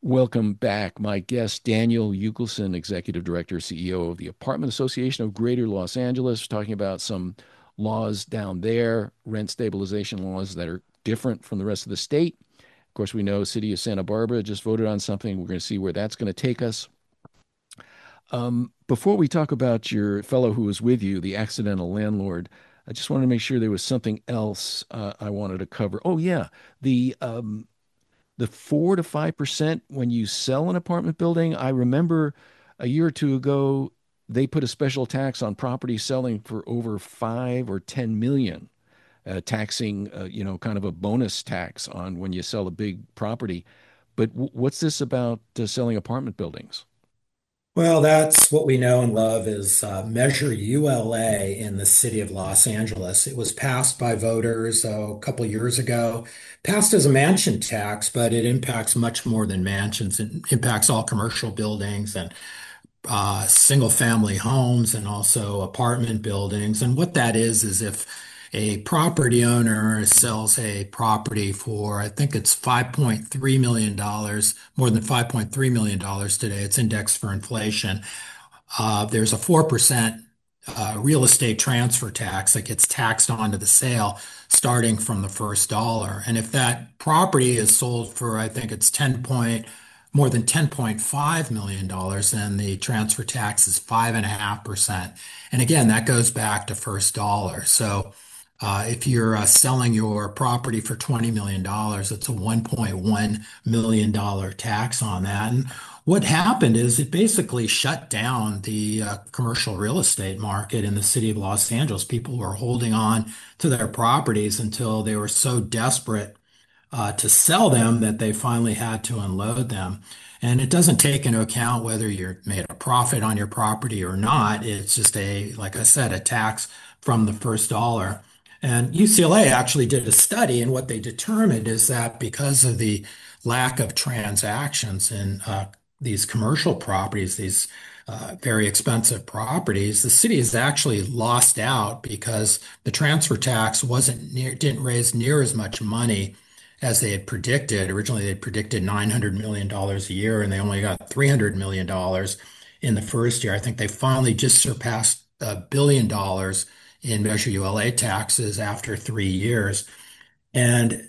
Welcome back. My guest, Daniel Euchelson, Executive Director, CEO of the Apartment Association of Greater Los Angeles, talking about some laws down there, rent stabilization laws that are different from the rest of the state. Of course, we know City of Santa Barbara just voted on something. We're going to see where that's going to take us. Before we talk about your fellow who was with you, the accidental landlord, I just wanted to make sure there was something else I wanted to cover. Oh, yeah, the 4 to 5% when you sell an apartment building. I remember a year or two ago, they put a special tax on property selling for over 5 or 10 million, taxing, kind of a bonus tax on when you sell a big property. But what's this about selling apartment buildings? Well, that's what we know and love is Measure ULA in the city of Los Angeles. It was passed by voters a couple years ago, passed as a mansion tax, but it impacts much more than mansions. It impacts all commercial buildings and single family homes and also apartment buildings. And what that is if a property owner sells a property for, I think it's $5.3 million, more than $5.3 million today. It's indexed for inflation. There's a 4% real estate transfer tax that gets taxed onto the sale starting from the first dollar. And if that property is sold for, I think it's more than $10.5 million, then the transfer tax is 5.5%. And again, that goes back to first dollar. So if you're selling your property for $20 million, it's a $1.1 million tax on that. And what happened is it basically shut down the commercial real estate market in the city of Los Angeles. People were holding on to their properties until they were so desperate to sell them that they finally had to unload them. And it doesn't take into account whether you're made a profit on your property or not. It's just like I said, a tax from the first dollar. And UCLA actually did a study, and what they determined is that because of the lack of transactions in these commercial properties, these very expensive properties, the city has actually lost out because the transfer tax didn't raise near as much money as they had predicted. Originally, they predicted $900 million a year, and they only got $300 million in the first year. I think they finally just surpassed $1 billion in Measure ULA taxes after 3 years. And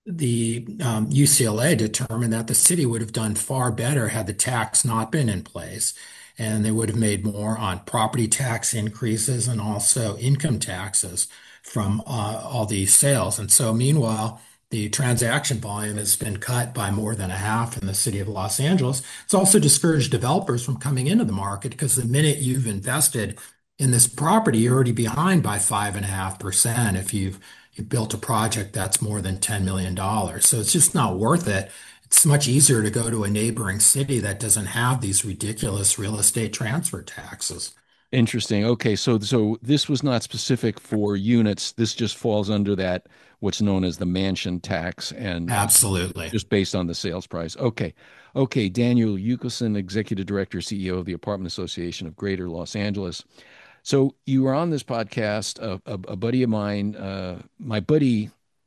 the UCLA determined that the city would have done far better had the tax not been in place. And they would have made more on property tax increases and also income taxes from all these sales. And so, meanwhile, the transaction volume has been cut by more than a half in the city of Los Angeles. It's also discouraged developers from coming into the market because the minute you've invested in this property, you're already behind by 5.5% if you've built a project that's more than $10 million. So it's just not worth it. It's much easier to go to a neighboring city that doesn't have these ridiculous real estate transfer taxes. Interesting. Okay, so this was not specific for units. This just falls under that what's known as the mansion tax, and Absolutely. just based on the sales price. Okay. Okay, Daniel Euchelson, Executive Director, CEO of the Apartment Association of Greater Los Angeles. So you were on this podcast. A buddy of mine, my buddy,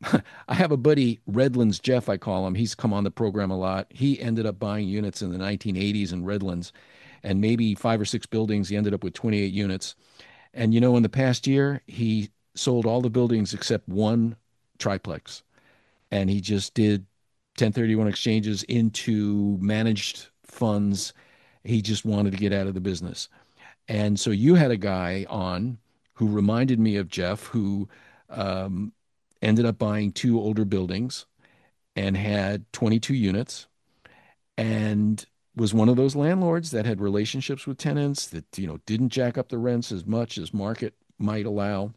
I have a buddy, Redlands Jeff, I call him. He's come on the program a lot. He ended up buying units in the 1980s in Redlands, and maybe 5 or 6 buildings. He ended up with 28 units. And in the past year, he sold all the buildings except one triplex, and he just did 1031 exchanges into managed funds. He just wanted to get out of the business. And so you had a guy on who reminded me of Jeff, who um, ended up buying two older buildings and had 22 units, and was one of those landlords that had relationships with tenants that didn't jack up the rents as much as market might allow.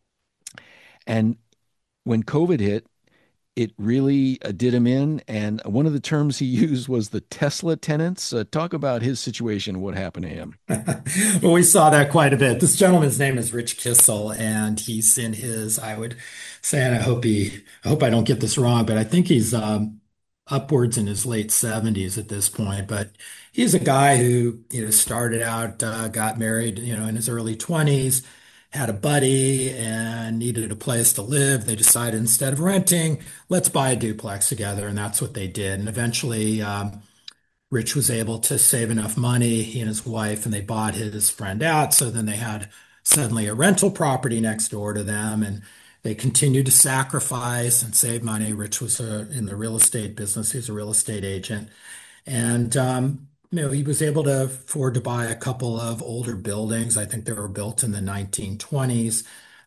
And when COVID hit, it really did him in. And one of the terms he used was the Tesla tenants. Talk about his situation, what happened to him. Well, we saw that quite a bit. This gentleman's name is Rich Kissel, and he's in his, I would say, and I hope I don't get this wrong, but I think he's upwards in his late 70s at this point. But he's a guy who, started out, got married, in his early 20s, had a buddy and needed a place to live. They decided instead of renting, let's buy a duplex together, and that's what they did. And eventually, Rich was able to save enough money, he and his wife, and they bought his friend out. So then they had suddenly a rental property next door to them, and they continued to sacrifice and save money. Rich was in the real estate business. He was a real estate agent. And he was able to afford to buy a couple of older buildings. I think they were built in the 1920s.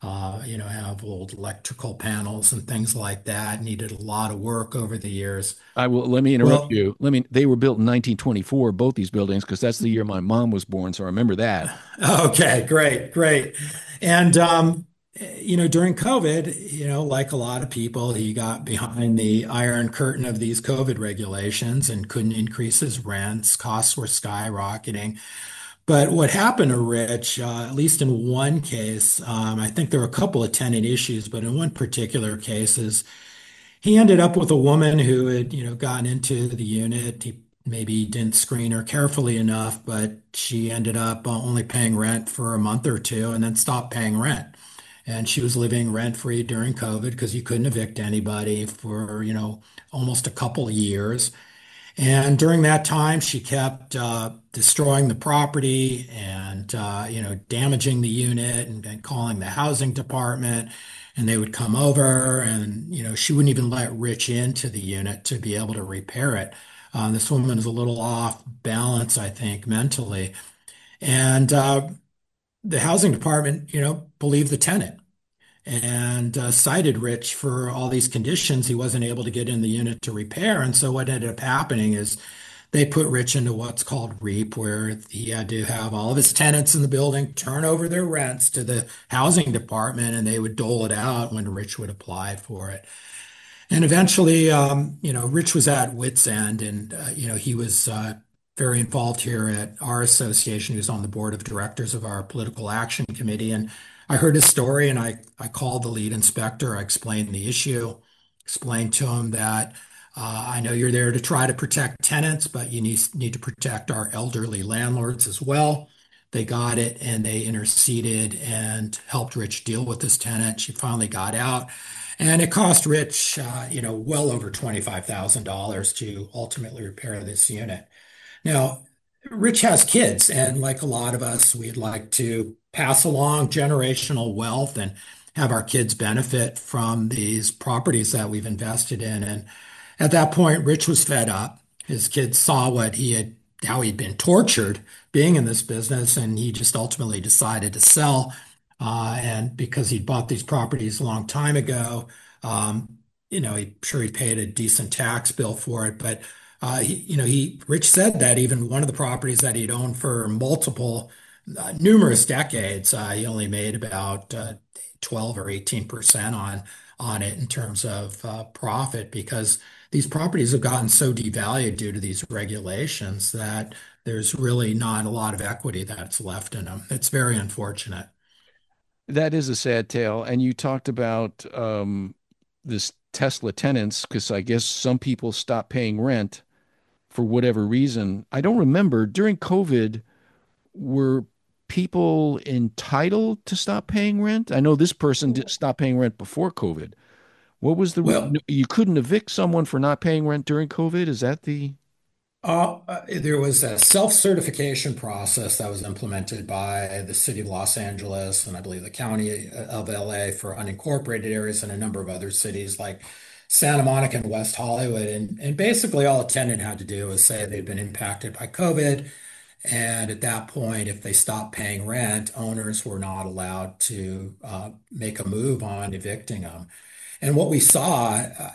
Have old electrical panels and things like that. Needed a lot of work over the years. I will let me interrupt Well, you. They were built in 1924, both these buildings, because that's the year my mom was born. So I remember that. okay, great, great. And during COVID, like a lot of people, he got behind the iron curtain of these COVID regulations and couldn't increase his rents. Costs were skyrocketing. But what happened to Rich, at least in one case, I think there were a couple of tenant issues, but in one particular case, is he ended up with a woman who had, gotten into the unit. He maybe didn't screen her carefully enough, but she ended up only paying rent for a month or two and then stopped paying rent. And she was living rent free during COVID because you couldn't evict anybody for, almost a couple of years. And during that time, she kept destroying the property and damaging the unit and calling the housing department. And they would come over, and she wouldn't even let Rich into the unit to be able to repair it. This woman is a little off balance, I think, mentally. And the housing department, believed the tenant and cited Rich for all these conditions he wasn't able to get in the unit to repair. And so what ended up happening is they put Rich into what's called REAP, where he had to have all of his tenants in the building turn over their rents to the housing department, and they would dole it out when Rich would apply for it. And eventually, Rich was at wit's end, and he was very involved here at our association. He was on the board of directors of our political action committee, and I heard his story, and I called the lead inspector. I explained the issue, explained to him that I know you're there to try to protect tenants, but you need to protect our elderly landlords as well. They got it, and they interceded and helped Rich deal with this tenant. She finally got out. And it cost Rich, well over $25,000 to ultimately repair this unit. Now, Rich has kids, and like a lot of us, we'd like to pass along generational wealth and have our kids benefit from these properties that we've invested in. And at that point, Rich was fed up. His kids saw how he'd been tortured being in this business, and he just ultimately decided to sell. And because he'd bought these properties a long time ago, he paid a decent tax bill for it. But Rich said that even one of the properties that he'd owned for numerous decades, he only made about 12 or 18% on it in terms of profit, because these properties have gotten so devalued due to these regulations that there's really not a lot of equity that's left in them. It's very unfortunate. That is a sad tale. And you talked about this Tesla tenants, because I guess some people stopped paying rent for whatever reason. I don't remember during COVID, were people entitled to stop paying rent? I know this person did stop paying rent before COVID. What was Well, you couldn't evict someone for not paying rent during COVID? Is that the? there was a self-certification process that was implemented by the city of Los Angeles and I believe the county of LA for unincorporated areas and a number of other cities like Santa Monica and West Hollywood. And basically, all a tenant had to do was say they'd been impacted by COVID. And at that point, if they stopped paying rent, owners were not allowed to make a move on evicting them. And what we saw,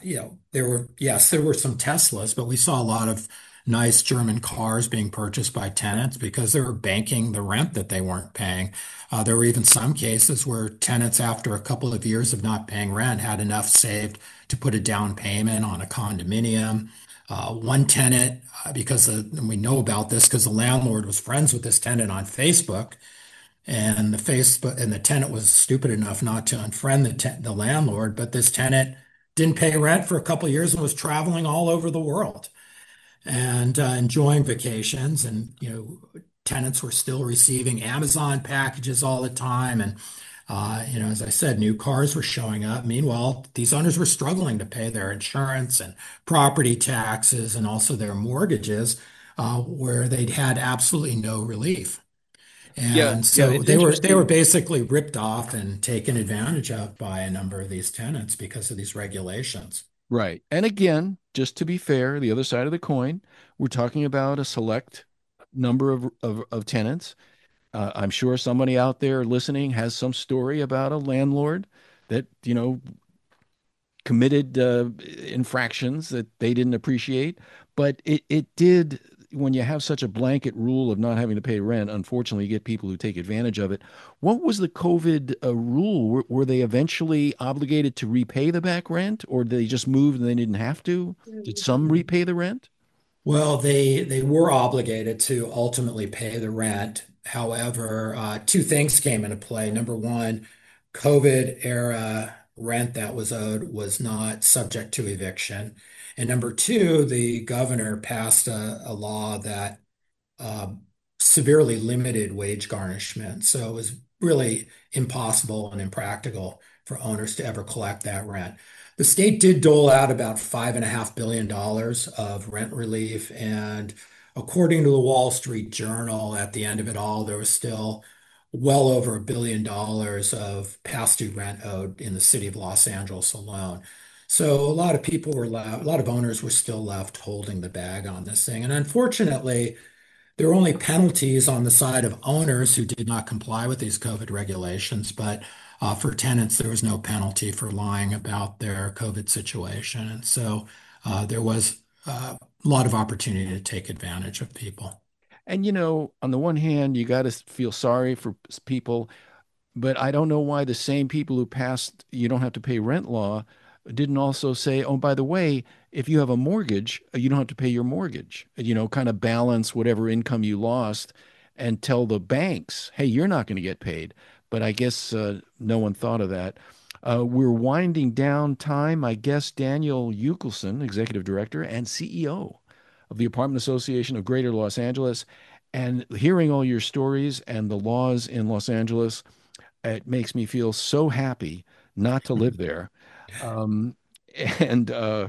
there were some Teslas, but we saw a lot of nice German cars being purchased by tenants because they were banking the rent that they weren't paying. There were even some cases where tenants, after a couple of years of not paying rent, had enough saved to put a down payment on a condominium. One tenant, and we know about this because the landlord was friends with this tenant on Facebook, and the tenant was stupid enough not to unfriend the landlord, but this tenant didn't pay rent for a couple of years and was traveling all over the world and enjoying vacations. And tenants were still receiving Amazon packages all the time, and as I said, new cars were showing up. Meanwhile, these owners were struggling to pay their insurance and property taxes and also their mortgages. where they'd had absolutely no relief. Yeah, And yeah, so it's they were interesting. basically ripped off and taken advantage of by a number of these tenants because of these regulations. Right. And again, just to be fair, the other side of the coin, we're talking about a select number of tenants. I'm sure somebody out there listening has some story about a landlord that, committed infractions that they didn't appreciate. But it did, when you have such a blanket rule of not having to pay rent, unfortunately, you get people who take advantage of it. What was the COVID rule? Were they eventually obligated to repay the back rent, or did they just move and they didn't have to? Did some repay the rent? Well, they were obligated to ultimately pay the rent. However, two things came into play. Number one, COVID era rent that was owed was not subject to eviction. And number two, the governor passed a law that uh, severely limited wage garnishment. So it was really impossible and impractical for owners to ever collect that rent. The state did dole out about $5.5 billion of rent relief. And according to the Wall Street Journal, at the end of it all, there was still well over $1 billion of past due rent owed in the city of Los Angeles alone. So a lot of people were left, a lot of owners were still left holding the bag on this thing. And unfortunately, there were only penalties on the side of owners who did not comply with these COVID regulations, but for tenants, there was no penalty for lying about their COVID situation. And so there was a lot of opportunity to take advantage of people. And on the one hand, you got to feel sorry for people. But I don't know why the same people who passed you don't have to pay rent law didn't also say, oh, by the way, if you have a mortgage, you don't have to pay your mortgage. Kind of balance whatever income you lost and tell the banks, hey, you're not going to get paid. But I guess no one thought of that. We're winding down time. I guess Daniel Eukelson, Executive Director and CEO of the Apartment Association of Greater Los Angeles, and hearing all your stories and the laws in Los Angeles, it makes me feel so happy not to live there. Um, and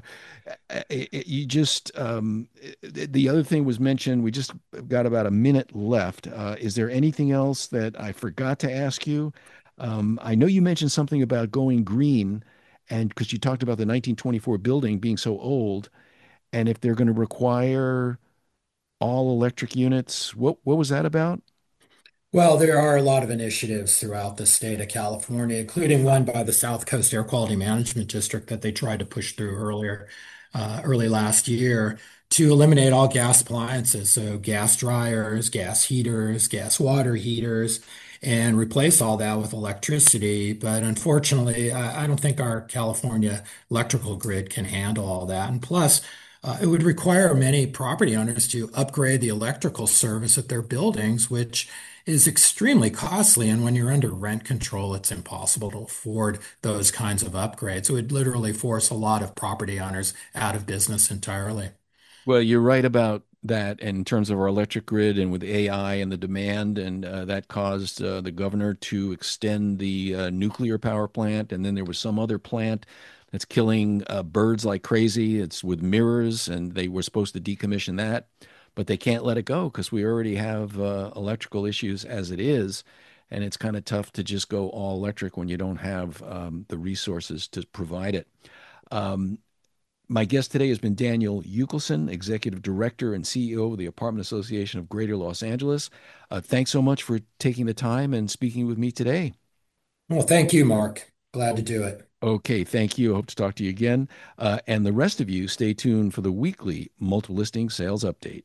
you just, the other thing was mentioned, we just got about a minute left. Is there anything else that I forgot to ask you? I know you mentioned something about going green, and because you talked about the 1924 building being so old, and if they're going to require all electric units, what was that about? Well, there are a lot of initiatives throughout the state of California, including one by the South Coast Air Quality Management District that they tried to push through early last year to eliminate all gas appliances. So gas dryers, gas heaters, gas water heaters, and replace all that with electricity. But unfortunately, I don't think our California electrical grid can handle all that. And plus, it would require many property owners to upgrade the electrical service at their buildings, which is extremely costly. And when you're under rent control, it's impossible to afford those kinds of upgrades. It would literally force a lot of property owners out of business entirely. Well, you're right about that in terms of our electric grid and with AI and the demand, and that caused the governor to extend the nuclear power plant, and then there was some other plant that's killing birds like crazy. It's with mirrors, and they were supposed to decommission that, but they can't let it go because we already have electrical issues as it is, and it's kind of tough to just go all electric when you don't have the resources to provide it. Um, my guest today has been Daniel Eukelson, Executive Director and CEO of the Apartment Association of Greater Los Angeles. Thanks so much for taking the time and speaking with me today. Well, thank you, Mark. Glad to do it. Okay, thank you. Hope to talk to you again. And the rest of you, stay tuned for the weekly multiple listing sales update.